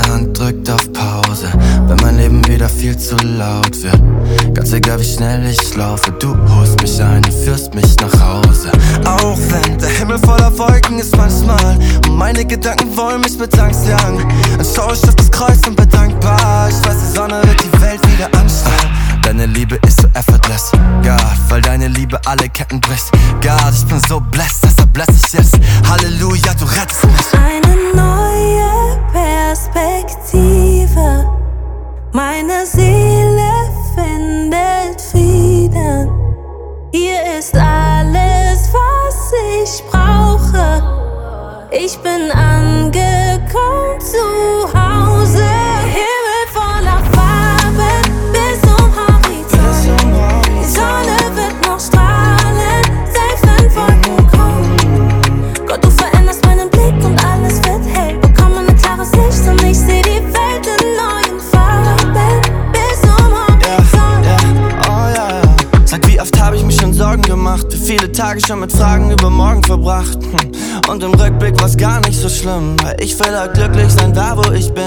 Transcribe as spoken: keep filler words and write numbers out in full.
Hand drückt auf Pause, wenn mein Leben wieder viel zu laut wird. Ganz egal wie schnell ich laufe, du holst mich ein und führst mich nach Hause. Auch wenn der Himmel voller Wolken ist manchmal und meine Gedanken wollen mich mit Angst jagen, dann schau ich auf das Kreuz und bin dankbar. Ich weiß, die Sonne wird die Welt wieder anstrahlen. Deine Liebe ist so effortless, God, weil deine Liebe alle Ketten bricht. God, ich bin so blessed, deshalb bless ich jetzt. Halleluja, du rettest mich. Eine neue Perspektive, meine Seele findet Frieden. Hier ist alles, was ich brauche. Ich bin angekommen zu Hause. Himmel voller Farben bis zum Horizont. Die Sonne wird noch strahlen, selbst wenn Wolken kommen. Gott, du veränderst meinen Blick und alles wird hell. Bekomme ein klares Licht und ich seh die Welt in neuen Farben bis zum Horizont. Yeah, yeah. Oh ja, yeah. Sag, wie oft habe ich mich schon Sorgen gemacht, wie viele Tage schon mit Fragen über morgen verbracht. hm. Und im Rückblick war's gar nicht so schlimm, weil ich will halt glücklich sein da, wo ich bin.